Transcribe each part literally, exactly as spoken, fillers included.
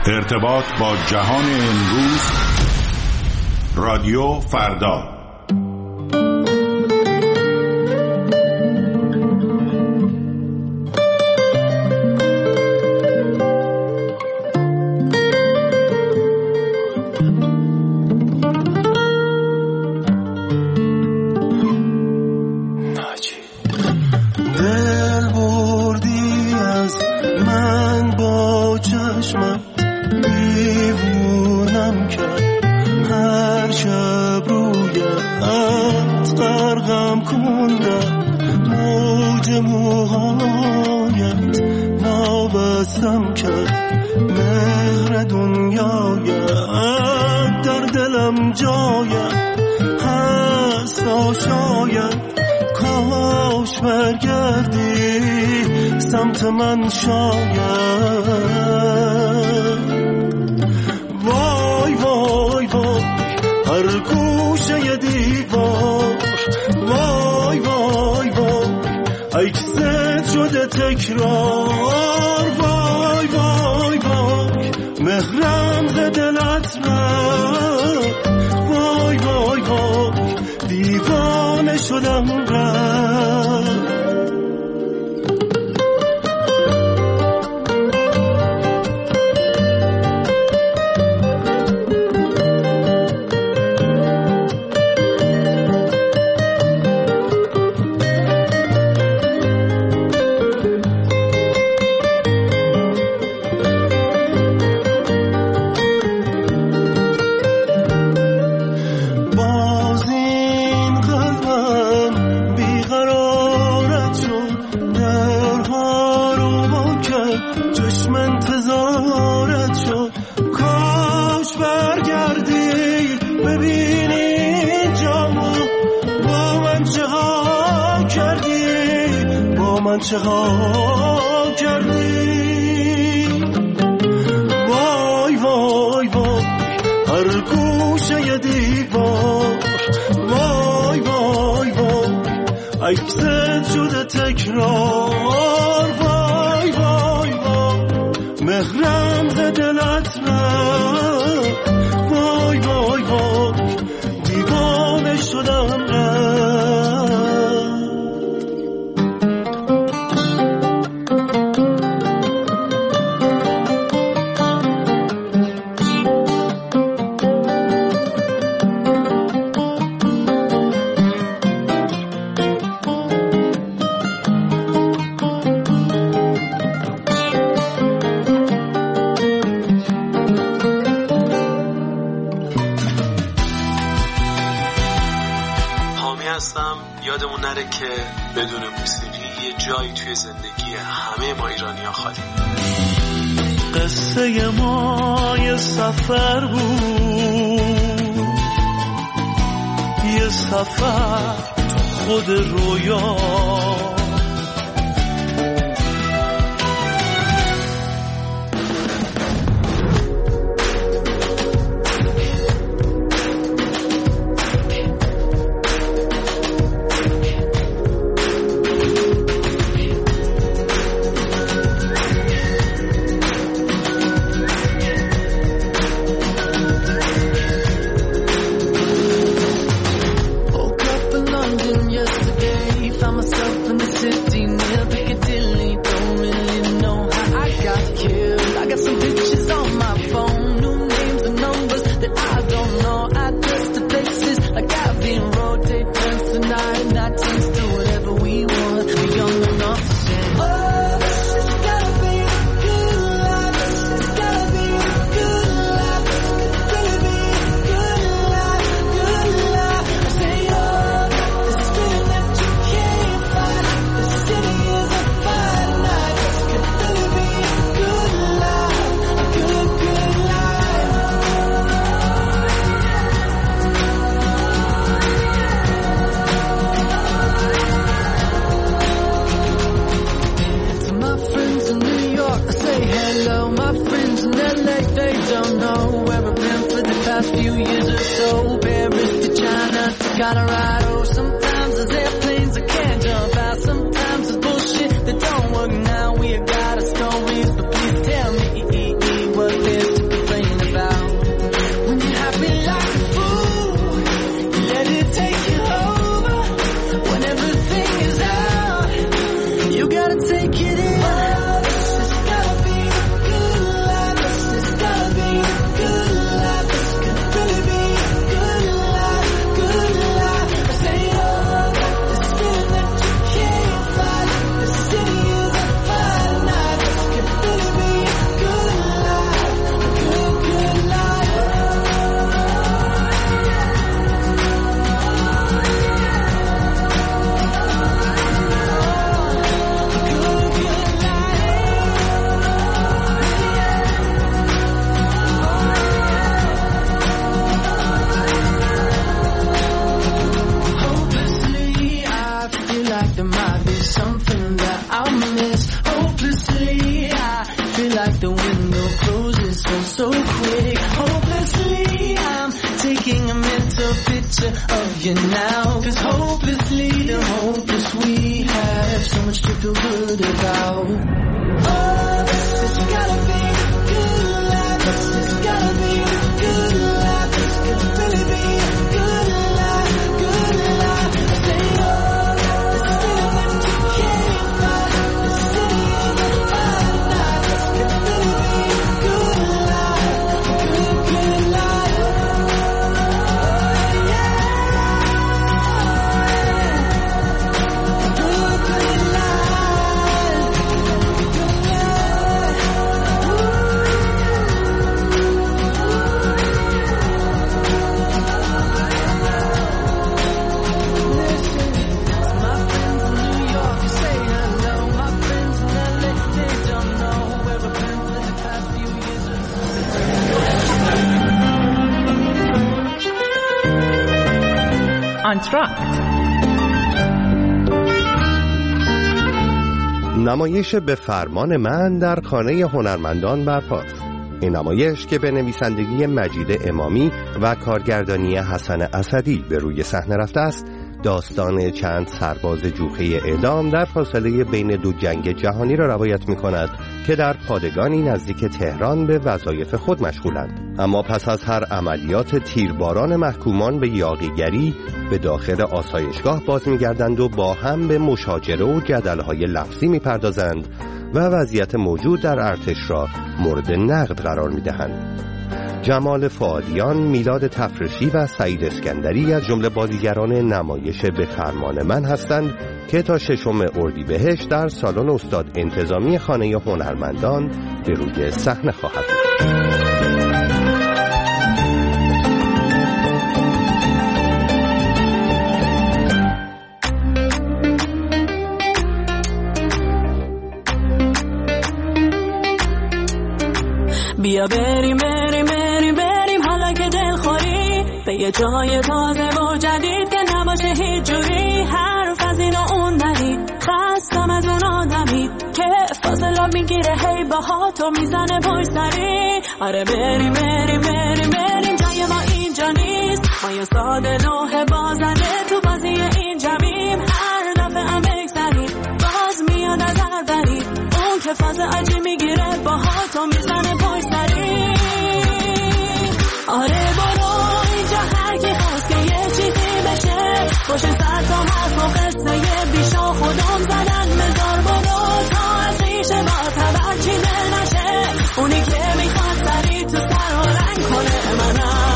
ارتباط با جهان امروز. رادیو فردا. من شاید وای وای وای هر گوشه دیوار وای وای وای عکست شده تکرار وای وای وای مهرم ز دلت رفت وای وای وای دیوانه شدم رفت. چه ها کردی وای وای وای هر گوشه دیوار وای وای وای عکست شده تکرار وای وای وای مهرم ز دلت رفت وای وای وای دیوانه شدم رفت. یادمون نره که بدون موسیقی یه جایی توی زندگی همه ما ایرانی‌ها خالی. قصه ما یه سفر بود، یه سفر خود رویا، Colorado. Sometimes there's airplanes that can't jump out. Sometimes there's bullshit that don't work. Now we got our stories, but please tell me what there's to آنتراکت. نمایش به فرمان من در خانه هنرمندان برپاست. این نمایش که به نویسندگی مجید امامی و کارگردانی حسن اسدی به روی صحنه رفته است، داستان چند سرباز جوخه اعدام در فاصله بین دو جنگ جهانی را روایت می کند که در پادگانی نزدیک تهران به وظایف خود مشغولند. اما پس از هر عملیات تیرباران محکومان به یاغیگری به داخل آسایشگاه باز می گردند و با هم به مشاجره و جدلهای لفظی می پردازند و وضعیت موجود در ارتش را مورد نقد قرار می دهند. جمال فؤادیان، میلاد تفرشی و سعید اسکندری از جمله بازیگران نمایش به فرمان من هستند که تا ششم اردیبهشت در سالن استاد انتظامی خانه هنرمندان به روی صحنه خواهد بود. بیا بریم بریم بریم بریم حالا که دل خوری به یه جای تازه و جدید که نباشه هیچ جوری حرف از این و اون ندید. خستم از اون آدمی که فاصله میگیره هی باها تو میزنه پشت سری. آره بریم بریم بریم بریم جای ما اینجا نیست، ما یه ساده لوح بازنده تو بازی این جمعیم. هر دفعه هم بگذرید باز میاد از هر برید اون که فاز عجی میگیره باها تو میزنه پشت سری. آره برو اینجا هر کی خواست که یه چیزی بشه باشه سر تا حرف و قصه یه بیشا خودم زدن مزار. برو تا از ریشه با تبر چیزه نشه اونی که میخواد سری تو سر و رنگ کنه منم.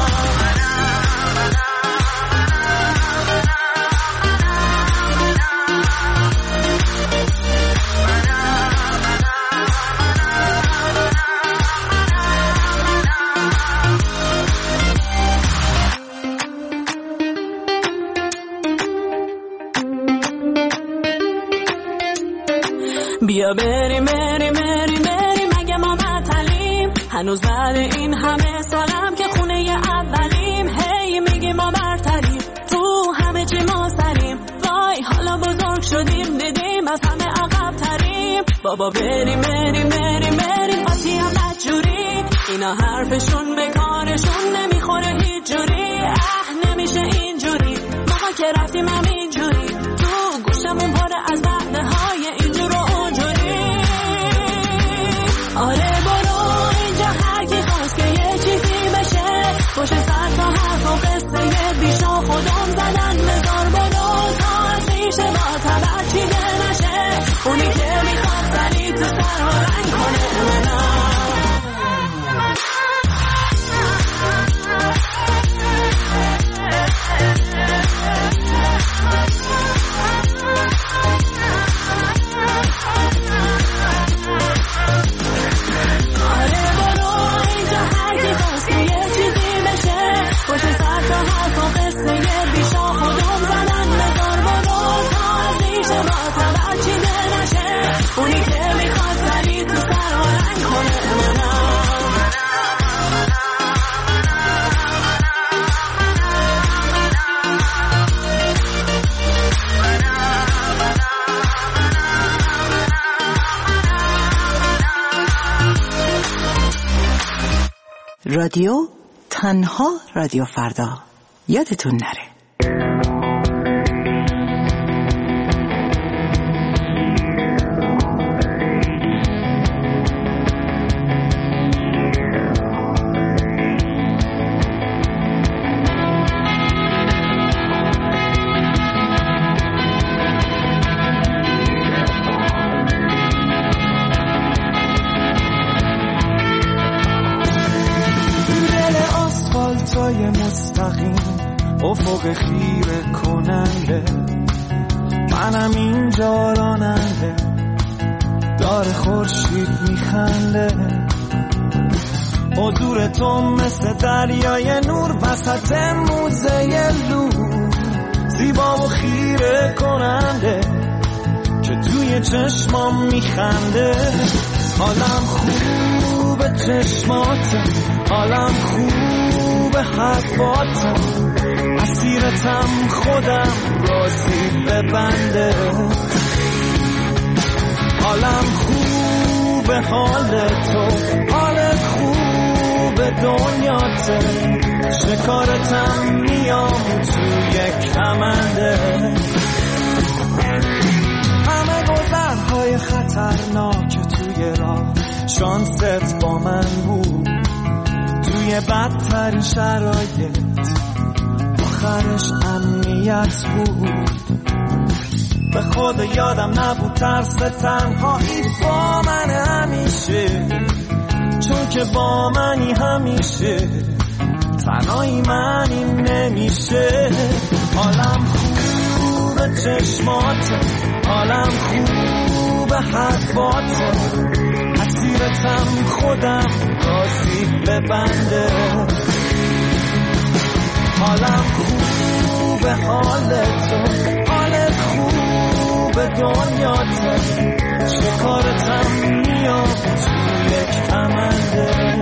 بیا بریم بریم بریم بریم اگه ما معطلیم هنوز بعد این همه سالم که خونه ی اولیم. هی میگیم ما برتریم تو همه چی ما سریم، وای حالا بزرگ شدیم دیدیم از همه عقب تریم. بابا بریم بریم بریم بریم آتی هم بدجوری اینا حرفشون به کارشون نمیخوره هیچ جوری. اه نمیشه اینجوری ما که رفتیم هم اینجوری تو گوشمون پاره از وعده های اینجور و اونجوری. آره برو اینجا هر کی خواست که یه چیزی بشه باشه سر تا حرف و قصه یه بیشا خودم زدن مزار. برو تا از ریشه با تبر چیده نشه اونی که میخواد سری تو سر و رنگ کنه منم. رادیو تنها رادیو فردا، یادتون نره. افق خیره کننده منم اینجا راننده داره خورشید میخنده. حضور تو مثل دریای نور وسط موزه لور زیبا و خیره کننده که توی چشمام میخنده. حالم خوبه چشمات حالم خوب خوب حرفاتم، اسیرتم خودم راستی ببنده. حالم خوب حال تو، حالت خوب دنیاته، شکارتم میام توی کمنده. همه گذرهای خطرناک توی راه، شانست با من بود توی بدترین شرایط، آخرش امنیت بود. به خود یادم نبود ترس تنهایی با من همیشه، چون که با منی همیشه، تنهایی منی نمیشه. حالم خوب چشماته، حالم خوب حرفاته، اسیرتم خودم راستی ببنده. حالم خوب حالتو، حالت خوب دنیاته، شکارتم میام توی یک کمنده.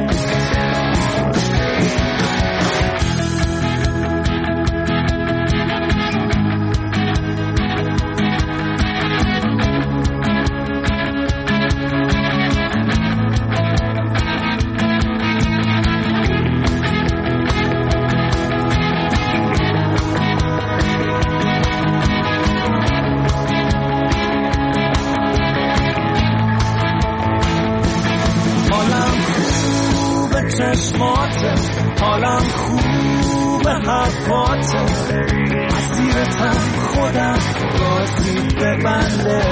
چشماته، حالم خوب حرفاته، اسیرتم خودم راستی ببنده.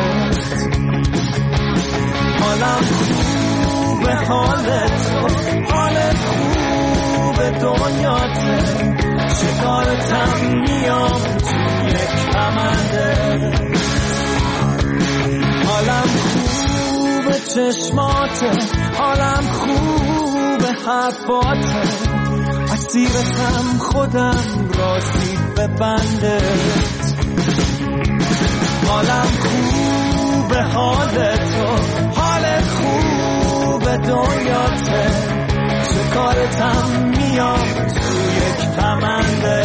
حالم خوب حالت، حالت خوب دنیاته، شکارتم میام توی یک کمنده. حالم خوب چشماته، حالم خوب حرفاته، اسیرتم خودم راستی ببنده. حالم خوب حالتو، حالت خوب دنیاته، شکارتم میام توی یک کمنده.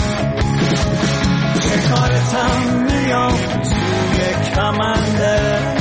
شکارتم میام توی یک کمنده.